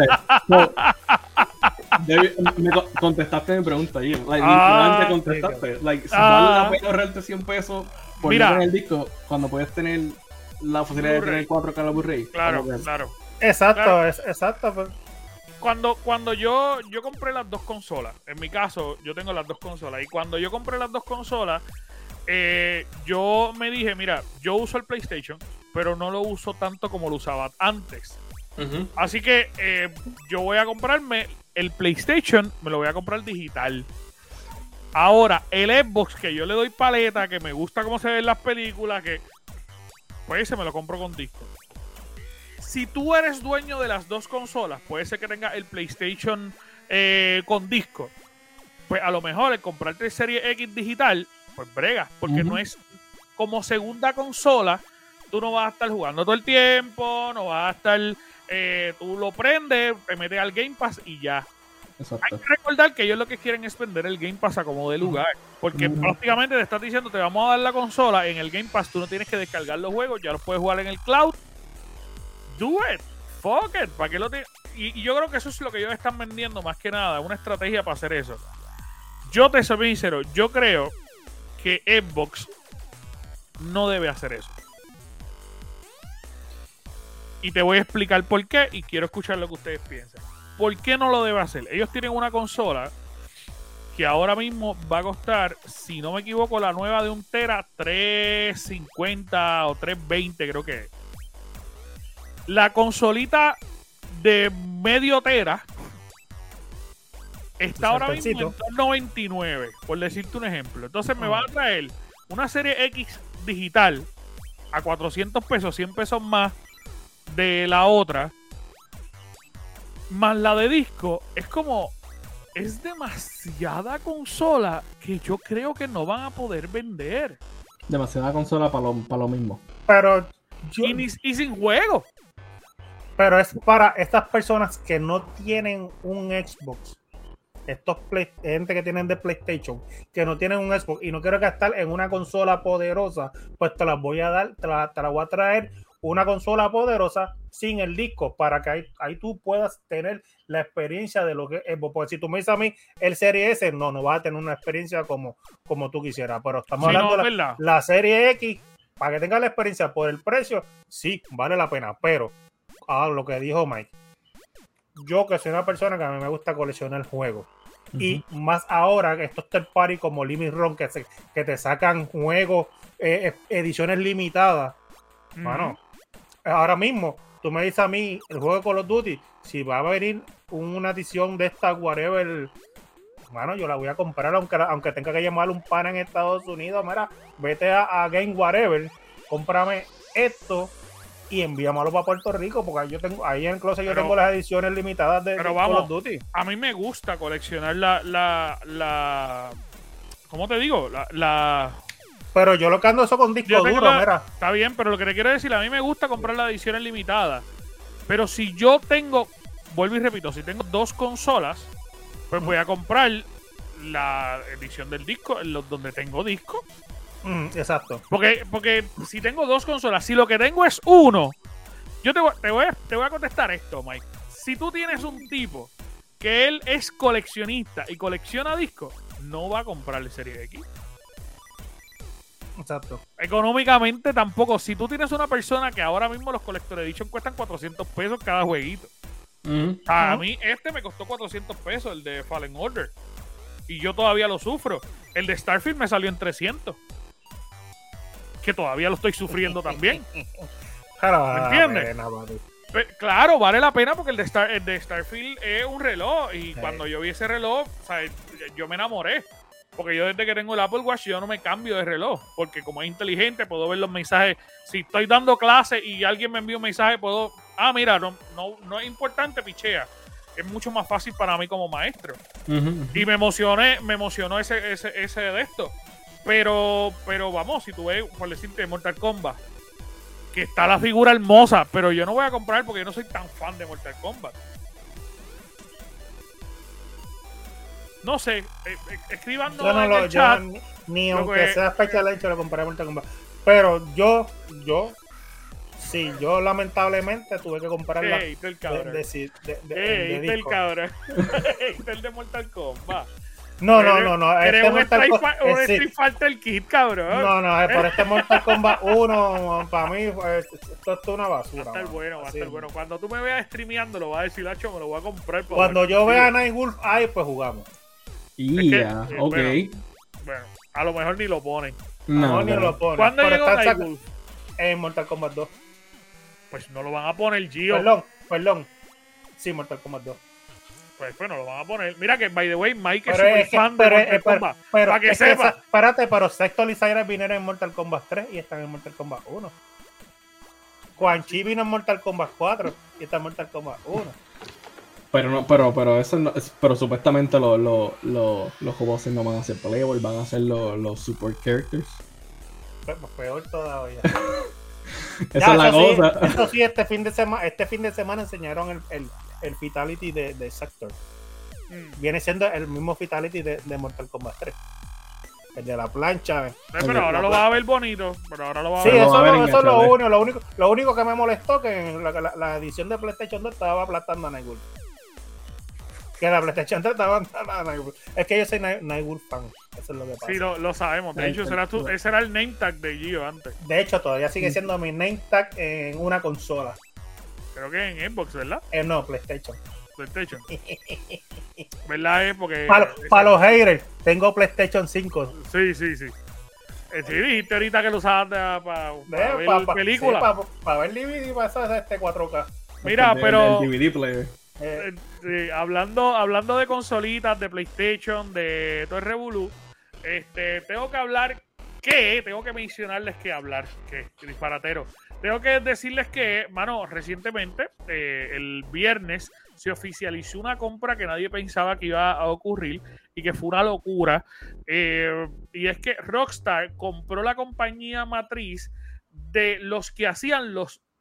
Me contestaste mi pregunta ahí. Literalmente contestaste. ¿Vale la pena ahorrarte 100 pesos por no tener el disco cuando puedes tener la posibilidad de tener 4K en la Blu-ray? Claro. Exacto, claro. Exacto. Pues. Cuando yo compré las dos consolas, en mi caso, yo tengo las dos consolas, y cuando yo compré las dos consolas, yo me dije, mira, yo uso el PlayStation, pero no lo uso tanto como lo usaba antes. Así que yo voy a comprarme el PlayStation, me lo voy a comprar digital. Ahora, el Xbox, que yo le doy paleta, que me gusta cómo se ven las películas, que pues se me lo compro con disco. Si tú eres dueño de las dos consolas, puede ser que tengas el PlayStation con disco. Pues a lo mejor el comprarte el Serie X digital, pues brega, porque no es como segunda consola. Tú no vas a estar jugando todo el tiempo, no vas a estar... tú lo prendes, te metes al Game Pass y ya. Exacto. Hay que recordar que ellos lo que quieren es vender el Game Pass a como de lugar, porque prácticamente te estás diciendo, te vamos a dar la consola, en el Game Pass tú no tienes que descargar los juegos, ya los puedes jugar en el cloud. Do it, fuck it, ¿para qué lo y yo creo que eso es lo que ellos están vendiendo más que nada, una estrategia para hacer eso. Yo te soy sincero, yo creo que Xbox no debe hacer eso. Y te voy a explicar por qué y quiero escuchar lo que ustedes piensan. ¿Por qué no lo debe hacer? Ellos tienen una consola que ahora mismo va a costar, si no me equivoco, la nueva de 1 tera, $350 o $320 creo que es. La consolita de medio tera está ahora mismo en $299, por decirte un ejemplo. Entonces me va a traer una serie X digital a 400 pesos, 100 pesos más de la otra, más la de disco. Es demasiada consola que yo creo que no van a poder vender. Demasiada consola para lo mismo. Pero y sin juego. Pero es para estas personas que no tienen un Xbox. Gente que tienen de PlayStation, que no tienen un Xbox y no quiero gastar en una consola poderosa, pues te las voy a dar, te la voy a traer una consola poderosa sin el disco, para que ahí tú puedas tener la experiencia de lo que es Xbox. Porque si tú me dices a mí el Serie S, no vas a tener una experiencia como tú quisieras, pero estamos hablando de la Serie X, para que tengas la experiencia por el precio, sí, vale la pena, pero lo que dijo Mike, yo que soy una persona que a mí me gusta coleccionar juegos, y más ahora que estos third party como Limit Run que te sacan juegos, ediciones limitadas, mano, ahora mismo tú me dices a mí el juego de Call of Duty, si va a venir una edición de esta whatever, mano, yo la voy a comprar aunque tenga que llamar un pana en Estados Unidos. Mira, vete a Game Whatever, cómprame esto y envíamelo para Puerto Rico, porque yo tengo ahí en el closet, yo tengo las ediciones limitadas de Call of Duty. A mí me gusta coleccionar la ¿cómo te digo? Pero yo lo que ando eso con disco duro, mira. Está bien, pero lo que te quiero decir, a mí me gusta comprar las ediciones limitadas. Pero si yo tengo, vuelvo y repito, si tengo dos consolas, pues voy a comprar la edición del disco, donde tengo disco. Exacto. Porque si tengo dos consolas, si lo que tengo es uno, Yo te voy a contestar esto, Mike. Si tú tienes un tipo que él es coleccionista y colecciona discos, no va a comprarle Serie X. Exacto. Económicamente tampoco. Si tú tienes una persona que ahora mismo los Collector Edition cuestan $400 cada jueguito. A mí me costó $400, el de Fallen Order. Y yo todavía lo sufro. El de Starfield me salió en 300. Que todavía lo estoy sufriendo también. ¿Me entiendes? Claro, vale la pena porque el de Starfield es un reloj. Y cuando yo vi ese reloj, o sea, yo me enamoré. Porque yo desde que tengo el Apple Watch yo no me cambio de reloj. Porque como es inteligente, puedo ver los mensajes. Si estoy dando clase y alguien me envía un mensaje, puedo... Ah, mira, no es importante, pichea. Es mucho más fácil para mí como maestro. Y me emocionó ese de esto. Pero vamos, si tú ves, por decirte, Mortal Kombat, que está la figura hermosa, pero yo no voy a comprar porque yo no soy tan fan de Mortal Kombat. No sé, escríbanos en el chat. Ni aunque sea Special Edition lo compré a Mortal Kombat. Pero yo lamentablemente tuve que comprarla el cabrón. El cabrón. El de Mortal Kombat. No. Eres un Street Fighter Kid, cabrón. No, por este Mortal Kombat 1, para mí, esto es una basura. Va a estar bueno. Cuando tú me veas streameando, lo vas a decir, Lacho, me lo voy a comprar. Cuando yo vea a Nightwolf, pues jugamos. Ok. Bueno, a lo mejor ni lo ponen. No, ni lo ponen. ¿Cuándo llegó Nightwolf? En Mortal Kombat 2. Pues no lo van a poner, Gio. Perdón. Sí, Mortal Kombat 2. Pues no lo van a poner. Mira que, by the way, Mike es súper fan de Mortal Kombat. Para que sepa. Espérate, pero Sector y Zaira vinieron en Mortal Kombat 3 y están en Mortal Kombat 1. Quan Chi vino en Mortal Kombat 4 y está en Mortal Kombat 1. Pero eso no, pero supuestamente los robots no van a ser playable, van a ser los support characters. Pues peor todavía. Esa es la cosa. Eso sí, este fin de semana enseñaron el Fatality de Sector. Viene siendo el mismo Fatality de Mortal Kombat 3. El de la plancha. Pero ahora lo vas a ver bonito. Sí, eso es lo único que me molestó, que en la edición de PlayStation 2 estaba aplastando a Nightwolf. Que la PlayStation 3 estaba aplastando a Nightwolf. Es que yo soy Nightwolf fan. Eso es lo que pasa. Sí, lo sabemos. De hecho, ese era el name tag de Gio antes. De hecho, todavía sigue siendo mi name tag en una consola. Creo que en Xbox, ¿verdad? No, PlayStation. ¿Verdad? Porque para los haters, tengo PlayStation 5. Sí. Sí, dijiste ahorita que lo usabas para ver películas. Para ver DVD y para hacer 4K. Mira, pero el DVD player. hablando de consolitas, de PlayStation, de todo el revolú, tengo que mencionarles que disparatero. Tengo que decirles que, mano, recientemente, el viernes, se oficializó una compra que nadie pensaba que iba a ocurrir y que fue una locura. Y es que Rockstar compró la compañía matriz de los que hacían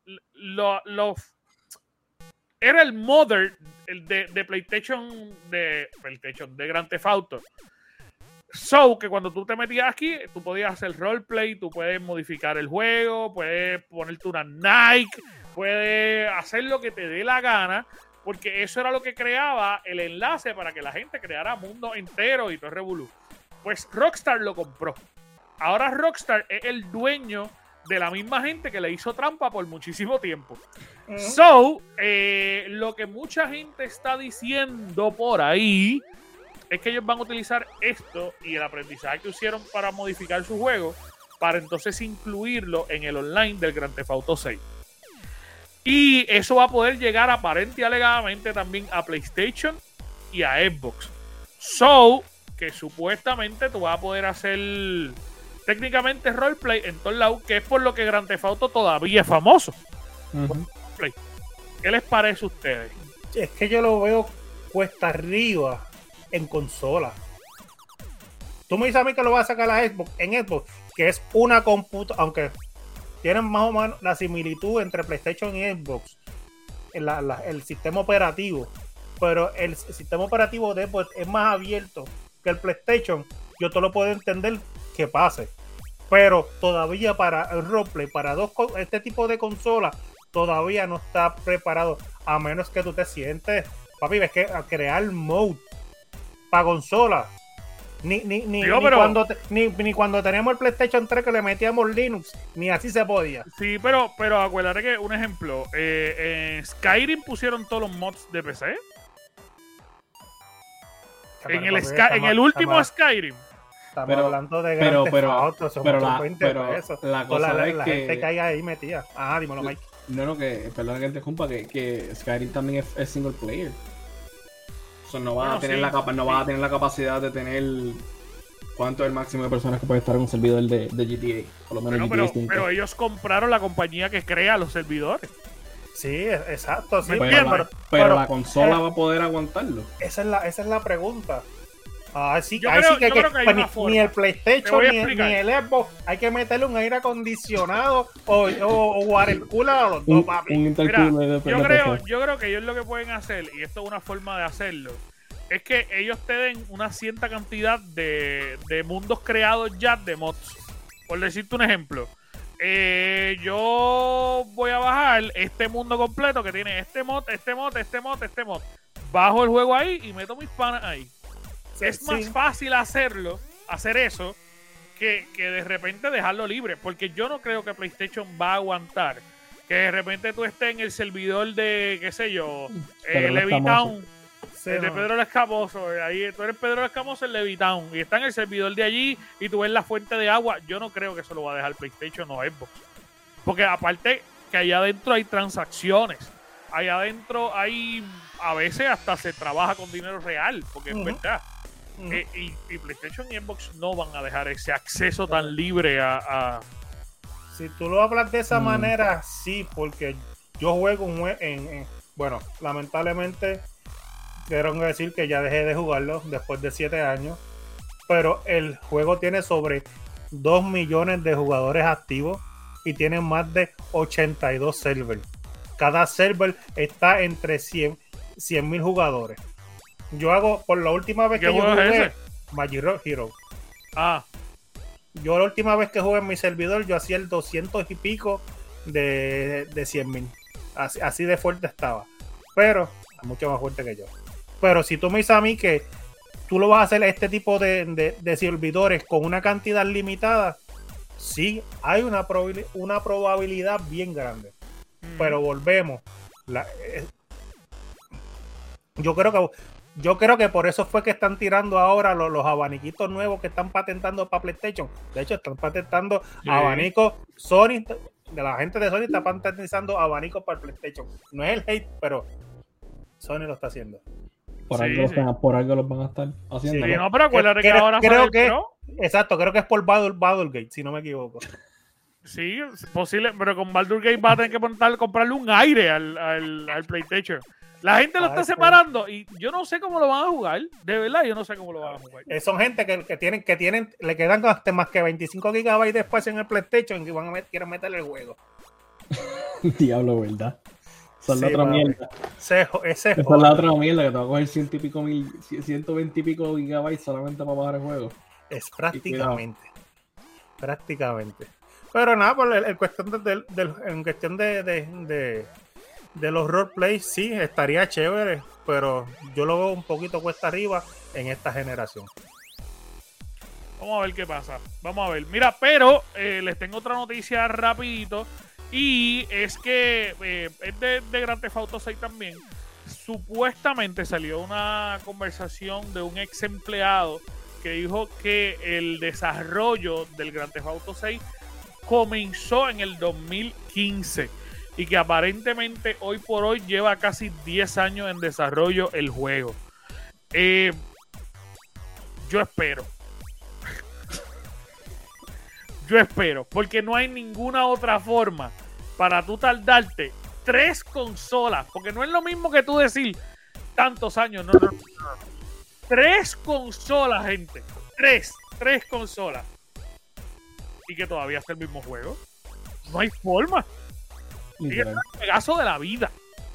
era el mother de PlayStation, de Grand Theft Auto. So, que cuando tú te metías aquí, tú podías hacer roleplay, tú puedes modificar el juego, puedes ponerte una Nike, puedes hacer lo que te dé la gana, porque eso era lo que creaba el enlace para que la gente creara mundo entero y todo el revolú. Pues Rockstar lo compró. Ahora Rockstar es el dueño de la misma gente que le hizo trampa por muchísimo tiempo. So, lo que mucha gente está diciendo por ahí es que ellos van a utilizar esto y el aprendizaje que hicieron para modificar su juego para entonces incluirlo en el online del Grand Theft Auto 6. Y eso va a poder llegar aparente y alegadamente también a PlayStation y a Xbox. So, que supuestamente tú vas a poder hacer técnicamente roleplay en todos lados, que es por lo que Grand Theft Auto todavía es famoso. ¿Qué les parece a ustedes? Es que yo lo veo cuesta arriba en consola. Tú me dices a mí que lo vas a sacar a Xbox, en Xbox, que es una computadora, aunque tienen más o menos la similitud entre PlayStation y Xbox, el sistema operativo, pero el sistema operativo de Xbox es más abierto que el PlayStation. Yo te lo puedo entender que pase, pero todavía para el roleplay, para este tipo de consolas, todavía no está preparado, a menos que tú te sientes, papi, ves que a crear mode para consola. Ni cuando teníamos el PlayStation 3 que le metíamos Linux, ni así se podía. Sí, pero acuérdate que, un ejemplo, en Skyrim pusieron todos los mods de PC. En el último Skyrim. Estamos hablando de grandes autos, son la cosa es la que gente que hay ahí metida. Ajá, dímelo, Mike. No, perdón que te interrumpa, que Skyrim también es single player. So, no vas a tener la capacidad de tener cuánto es el máximo de personas que puede estar en un servidor de GTA. Por lo menos GTA 5. Pero ellos compraron la compañía que crea los servidores. Sí, exacto. Sí, pero la consola va a poder aguantarlo. Esa es la pregunta. Sí, yo creo que hay una forma. Ni el PlayStation ni el Xbox hay que meterle un aire acondicionado o water cooler a los dos, papi. Mira, yo creo que ellos lo que pueden hacer, y esto es una forma de hacerlo, es que ellos te den una cierta cantidad de mundos creados ya de mods. Por decirte un ejemplo, yo voy a bajar este mundo completo que tiene este mod. Bajo el juego ahí y meto mis panas ahí. Es más fácil hacer eso, que de repente dejarlo libre. Porque yo no creo que PlayStation va a aguantar que de repente tú estés en el servidor de, qué sé yo, Levitown, de Pedro el Escamoso. Ahí tú eres Pedro el Escamoso en Levitown y está en el servidor de allí y tú ves la fuente de agua. Yo no creo que eso lo va a dejar PlayStation o Xbox. Porque aparte que allá adentro hay transacciones. Allá adentro hay, a veces hasta se trabaja con dinero real, porque es verdad. Y PlayStation y Xbox no van a dejar ese acceso tan libre a... Si tú lo hablas de esa manera, sí, porque yo juego bueno, lamentablemente quiero decir que ya dejé de jugarlo después de 7 años, pero el juego tiene sobre 2 millones de jugadores activos y tiene más de 82 servers. Cada server está entre 100,000 jugadores. Yo hago, por la última vez que yo jugué, Magic Hero. Yo la última vez que jugué en mi servidor, yo hacía el 200 y pico de 100,000. Así de fuerte estaba. Pero, mucho más fuerte que yo. Pero si tú me dices a mí que tú lo vas a hacer este tipo de servidores con una cantidad limitada, sí, hay una probabilidad bien grande. Pero volvemos. Yo creo que por eso fue que están tirando ahora los abaniquitos nuevos que están patentando para PlayStation. De hecho, están patentando abanicos. Sony, de la gente de Sony está patentando abanicos para el PlayStation. No es el hate, pero Sony lo está haciendo. Por algo los van a estar haciendo. Sí, no, pero acuérdate que ahora creo que exacto, creo que es por Baldur's Gate, si no me equivoco. Sí, es posible, pero con Baldur's Gate va a tener que comprarle un aire al PlayStation. La gente lo está separando y yo no sé cómo lo van a jugar. De verdad, yo no sé cómo lo van a jugar. Son gente que tienen, le quedan hasta más que 25 GB de espacio en el PlayStation y quieren meterle el juego. Diablo, ¿verdad? Esa es la otra mierda. Esa es la otra mierda, que te va a coger 120 y pico gigabytes solamente para bajar el juego. Es prácticamente. Pero nada, pues en cuestión de los roleplays, sí, estaría chévere, pero yo lo veo un poquito cuesta arriba en esta generación. Vamos a ver qué pasa. Vamos a ver. Mira, pero les tengo otra noticia rapidito. Y es que es de Grand Theft Auto 6 también. Supuestamente salió una conversación de un ex empleado que dijo que el desarrollo del Grand Theft Auto 6 comenzó en el 2015 y que aparentemente hoy por hoy lleva casi 10 años en desarrollo el juego. Yo espero, porque no hay ninguna otra forma para tú tardarte 3 consolas, porque no es lo mismo que tú decir tantos años, no. 3 consolas, gente, 3 consolas, y que todavía está el mismo juego. No hay forma. Es el pegazo de la vida.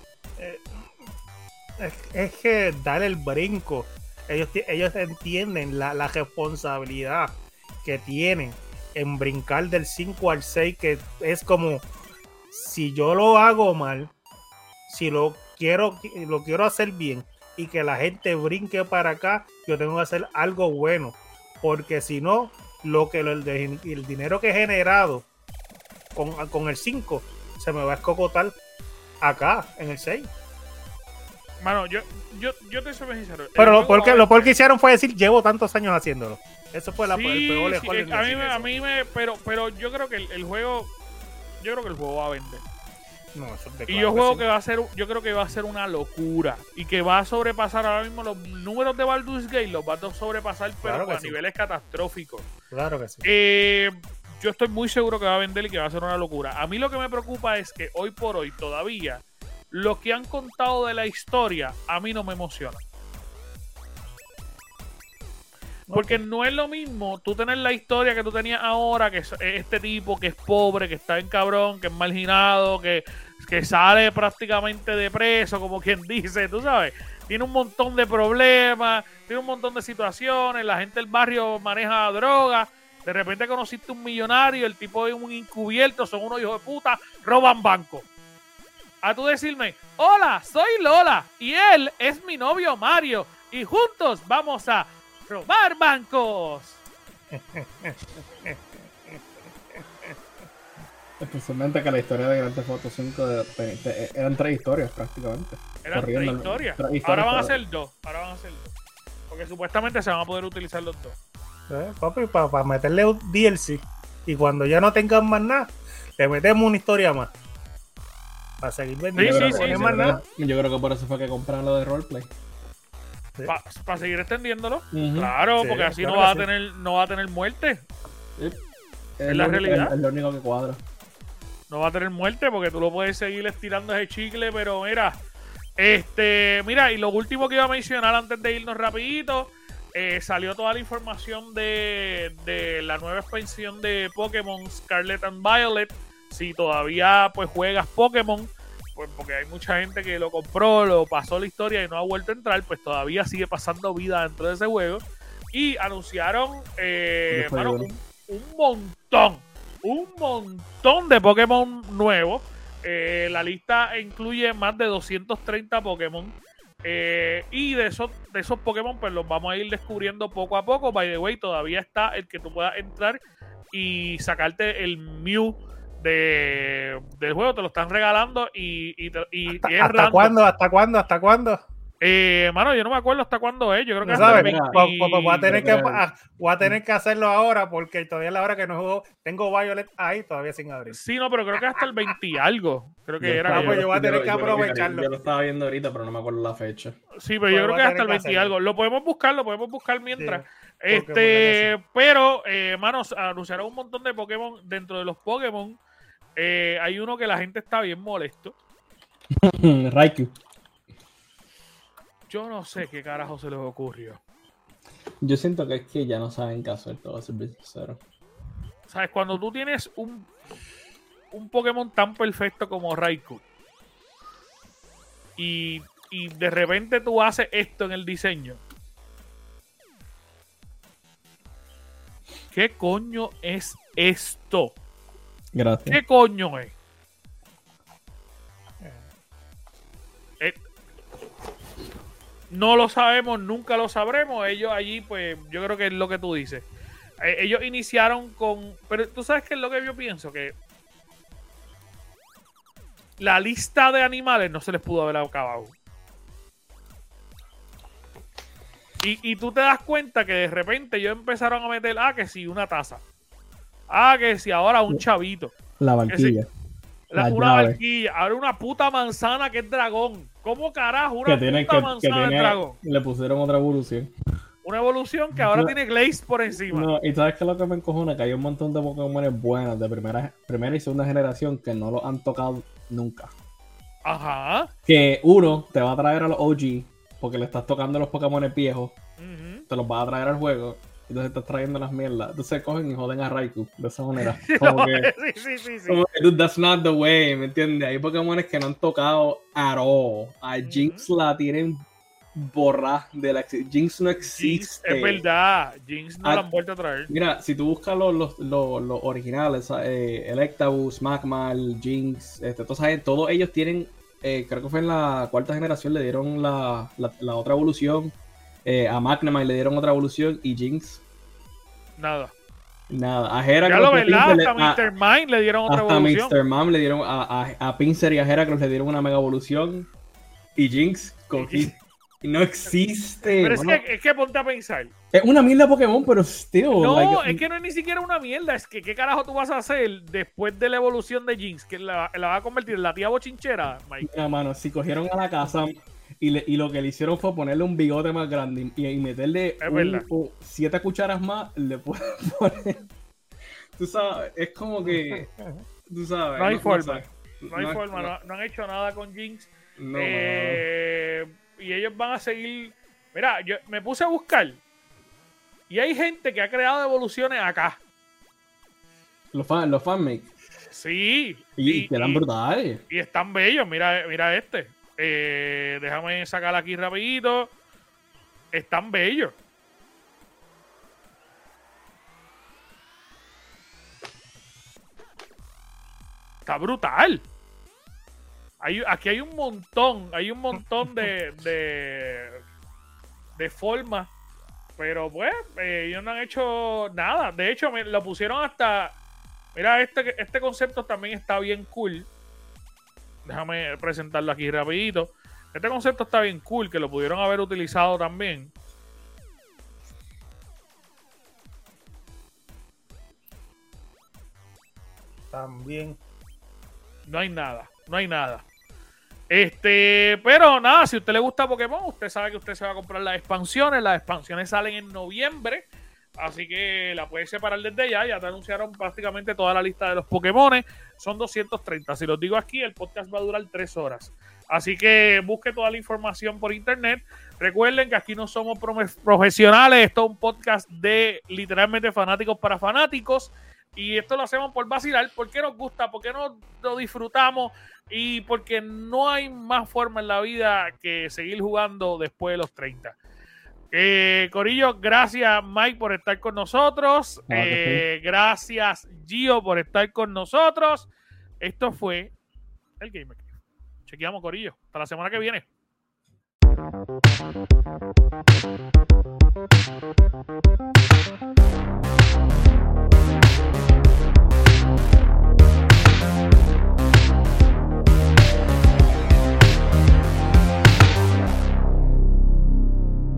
Es que darle el brinco. Ellos entienden la responsabilidad que tienen en brincar del 5 al 6, que es como si yo lo hago mal, si lo quiero hacer bien y que la gente brinque para acá, yo tengo que hacer algo bueno, porque si no, el dinero que he generado con el 5 se me va a escocotar acá en el 6. Mano, yo te soy sincero. Pero lo peor que hicieron fue decir, llevo tantos años haciéndolo. Eso fue el peor error. A mí pero yo creo que el juego va a vender. No, eso es de y yo creo que va a ser una locura y que va a sobrepasar ahora mismo los números de Baldur's Gate, los va a sobrepasar, pero a niveles catastróficos. Claro que sí. Yo estoy muy seguro que va a vender y que va a ser una locura. A mí lo que me preocupa es que hoy por hoy todavía lo que han contado de la historia a mí no me emociona. Porque no es lo mismo tú tener la historia que tú tenías ahora, que es este tipo que es pobre, que está en cabrón, que es marginado, que sale prácticamente de preso, como quien dice, tú sabes. Tiene un montón de problemas, tiene un montón de situaciones, la gente del barrio maneja drogas. De repente conociste un millonario, el tipo es un encubierto, son unos hijos de puta, roban bancos. A tú decirme, hola, soy Lola y él es mi novio Mario y juntos vamos a robar bancos. Especialmente que la historia de Grand Theft Auto 5 eran 3 historias prácticamente. Eran 3 historias. Ahora van a ser 2. Porque supuestamente se van a poder utilizar los 2. Papi, para meterle un DLC y cuando ya no tengan más nada, le metemos una historia más. Para seguir vendiendo. Yo creo que por eso fue que compraron lo de roleplay. Sí. Para seguir extendiéndolo. Claro, porque así no va a tener muerte. Sí. Es la realidad. Es lo único que cuadra. No va a tener muerte porque tú lo puedes seguir estirando ese chicle, pero mira, y lo último que iba a mencionar antes de irnos rapidito, salió toda la información de la nueva expansión de Pokémon Scarlet and Violet. Si todavía pues juegas Pokémon, pues porque hay mucha gente que lo compró, lo pasó la historia y no ha vuelto a entrar, pues todavía sigue pasando vida dentro de ese juego. Y anunciaron un montón de Pokémon nuevos. La lista incluye más de 230 Pokémon. Y de esos Pokémon pues los vamos a ir descubriendo poco a poco. By the way, todavía está el que tú puedas entrar y sacarte el Mew del juego. Te lo están regalando ¿Hasta cuándo? Mano, yo no me acuerdo hasta cuándo es. Yo creo que hasta el 20. Voy a tener que hacerlo ahora porque todavía es la hora que no juego. Tengo Violet ahí todavía sin abrir. Sí, no, pero creo que hasta el 20 y algo. Creo que era. Pues yo voy a tener que aprovecharlo. Yo lo estaba viendo ahorita, pero no me acuerdo la fecha. Sí, pero yo creo que hasta el 20 y algo. Lo podemos buscar mientras. Sí, pero, manos, anunciaron un montón de Pokémon. Dentro de los Pokémon, hay uno que la gente está bien molesto. Raikou. Yo no sé qué carajo se les ocurrió. Yo siento que es que ya no saben qué hacer, todo ese sincero. ¿Sabes? Cuando tú tienes un Pokémon tan perfecto como Raikou y de repente tú haces esto en el diseño. ¿Qué coño es esto? Gracias. ¿Qué coño es? No lo sabemos, nunca lo sabremos. Ellos allí, pues, yo creo que es lo que tú dices. Ellos iniciaron con... Pero tú sabes qué es lo que yo pienso, que la lista de animales no se les pudo haber acabado. Y tú te das cuenta que de repente ellos empezaron a meter, que si una taza. Que si ahora un chavito. La barquilla. Una barquilla. Ahora una puta manzana que es dragón. ¿Cómo carajo una puta manzana de dragón? Le pusieron otra evolución. Una evolución que ahora tiene Glaze por encima. No, y sabes que lo que me encojona, que hay un montón de Pokémon buenos de primera y segunda generación que no los han tocado nunca. Ajá. Que uno te va a traer a los OG porque le estás tocando los Pokémon viejos. Te los vas a traer al juego. Entonces estás trayendo las mierdas. Entonces cogen y joden a Raikou de esa manera. Como que, sí. Como que, dude, that's not the way, ¿me entiendes? Hay Pokémon que no han tocado at all. A Jinx la tienen borrar de la Jinx no existe. Jinx, es verdad, Jinx no la han vuelto a traer. Mira, si tú buscas los originales, Electabuzz, Magmar, Jinx, todos ellos tienen, creo que fue en la 4ª generación, le dieron la otra evolución. A Magnemite le dieron otra evolución y Jinx Nada. A Heracross, ya lo verdad, hasta Mr. Mime le dieron otra evolución. Hasta Mr. Mime le dieron a Pinsir y a Heracross le dieron una mega evolución. Y Jinx no existe. Pero es que ponte a pensar. Es una mierda Pokémon, pero still. No, es que no es ni siquiera una mierda. Es que ¿qué carajo tú vas a hacer después de la evolución de Jinx? Que la va a convertir en la tía bochinchera, Mike. Mira, mano, si cogieron a la casa y lo que le hicieron fue ponerle un bigote más grande y meterle 7 cucharas más, le pueden poner. Tú sabes, es como que. Tú sabes. No hay forma. No hay forma. No han hecho nada con Jinx. No, y ellos van a seguir. Mira, yo me puse a buscar. Y hay gente que ha creado evoluciones acá. Los fanmakes. Sí. Y quedan brutales. Y están bellos. Mira este. Déjame sacar aquí rapidito. Están bellos. Está brutal. Aquí hay un montón de formas, pero pues ellos no han hecho nada. De hecho, lo pusieron hasta. Mira, este concepto también está bien cool. Déjame presentarlo aquí rapidito. Este concepto está bien cool, que lo pudieron haber utilizado también. También. No hay nada. Pero nada, si a usted le gusta Pokémon, usted sabe que usted se va a comprar las expansiones. Las expansiones salen en noviembre, así que la puede separar desde ya te anunciaron prácticamente toda la lista de los Pokémones. Son 230. Si los digo aquí, el podcast va a durar 3 horas. Así que busque toda la información por internet. Recuerden que aquí no somos profesionales. Esto es un podcast de literalmente fanáticos para fanáticos. Y esto lo hacemos por vacilar, porque nos gusta, porque no lo disfrutamos y porque no hay más forma en la vida que seguir jugando después de los 30. Corillo, gracias Mike por estar con nosotros. Gracias Gio por estar con nosotros. Esto fue el Gamer Cave. Chequeamos, Corillo. Hasta la semana que viene.